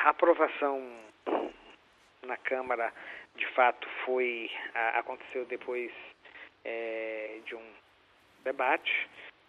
A aprovação na Câmara, de fato, aconteceu depois de um debate.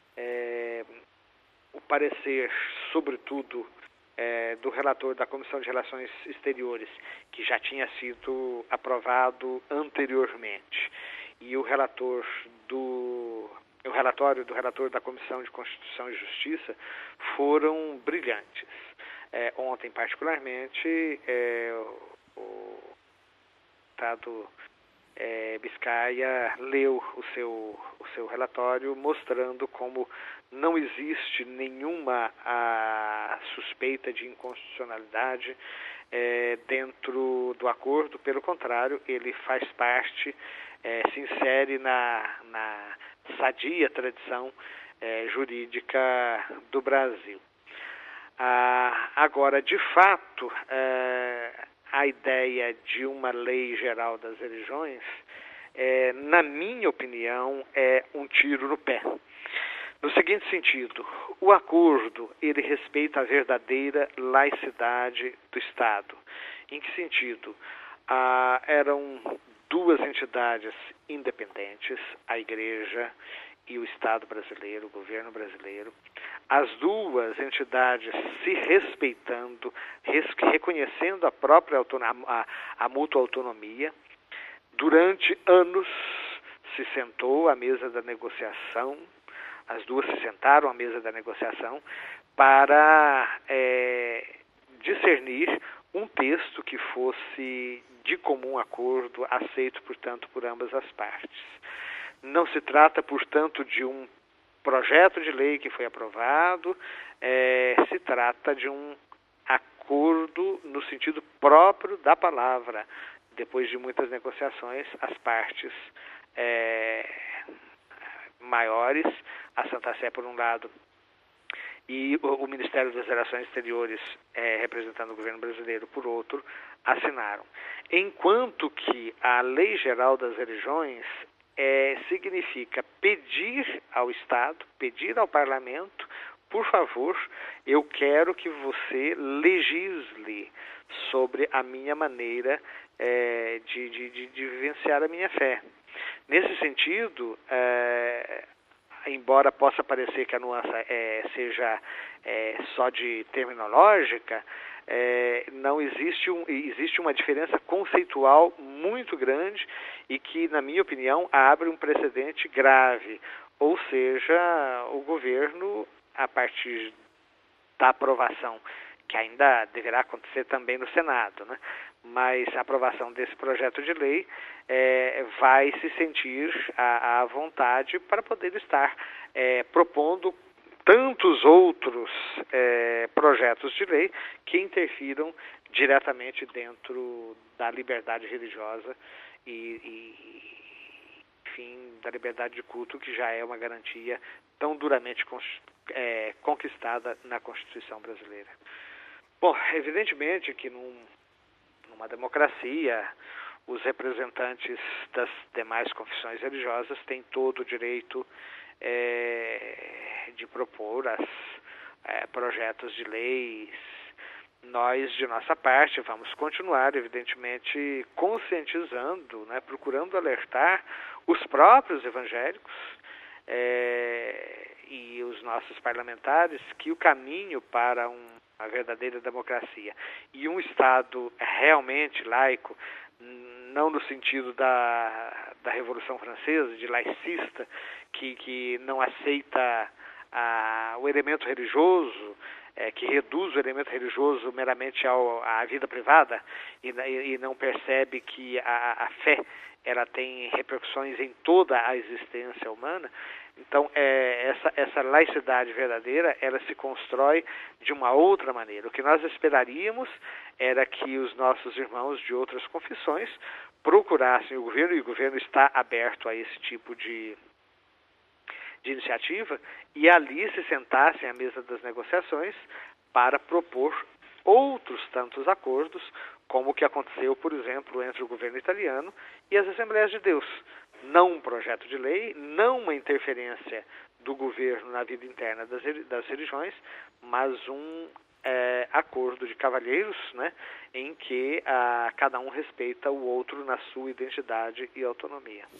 O parecer, sobretudo, do relator da Comissão de Relações Exteriores, que já tinha sido aprovado anteriormente, e o relatório do relator da Comissão de Constituição e Justiça foram brilhantes. Ontem, particularmente, o deputado Biscaia leu o seu relatório, mostrando como não existe nenhuma suspeita de inconstitucionalidade dentro do acordo. Pelo contrário, ele faz parte, se insere na sadia tradição jurídica do Brasil. Agora, de fato, a ideia de uma lei geral das religiões, na minha opinião, é um tiro no pé. No seguinte sentido, o acordo, ele respeita a verdadeira laicidade do Estado. Em que sentido? Eram duas entidades independentes, a Igreja e o Estado brasileiro, o governo brasileiro, as duas entidades se respeitando, reconhecendo a própria a mútua autonomia. Durante anos se sentou à mesa da negociação, as duas se sentaram à mesa da negociação para discernir um texto que fosse de comum acordo, aceito, portanto, por ambas as partes. Não se trata, portanto, de um projeto de lei que foi aprovado, se trata de um acordo no sentido próprio da palavra. Depois de muitas negociações, as partes maiores, a Santa Sé por um lado e o Ministério das Relações Exteriores, representando o governo brasileiro, por outro, assinaram. Enquanto que a Lei Geral das Religiões significa pedir ao Estado, pedir ao Parlamento, por favor, eu quero que você legisle sobre a minha maneira de vivenciar a minha fé. Nesse sentido, embora possa parecer que a nuance seja só de terminológica, não existe uma diferença conceitual muito grande e que, na minha opinião, abre um precedente grave. Ou seja, o governo, a partir da aprovação, que ainda deverá acontecer também no Senado, né? Mas a aprovação desse projeto de lei vai se sentir à vontade para poder estar propondo tantos outros projetos de lei que interfiram diretamente dentro da liberdade religiosa enfim, da liberdade de culto, que já é uma garantia tão duramente conquistada na Constituição brasileira. Bom, evidentemente que numa democracia, os representantes das demais confissões religiosas têm todo o direito de propor projetos de leis. Nós, de nossa parte, vamos continuar, evidentemente, conscientizando, né, procurando alertar os próprios evangélicos e os nossos parlamentares que o caminho para uma verdadeira democracia e um Estado realmente laico, não no sentido da Revolução Francesa, de laicista, que não aceita o elemento religioso, que reduz o elemento religioso meramente à vida privada e não percebe que a fé ela tem repercussões em toda a existência humana. Então, essa laicidade verdadeira, ela se constrói de uma outra maneira. O que nós esperaríamos era que os nossos irmãos de outras confissões procurassem o governo, e o governo está aberto a esse tipo de iniciativa, e ali se sentassem à mesa das negociações para propor outros tantos acordos, como o que aconteceu, por exemplo, entre o governo italiano e as Assembleias de Deus. Não um projeto de lei, não uma interferência do governo na vida interna das religiões, mas um acordo de cavalheiros, né, em que cada um respeita o outro na sua identidade e autonomia.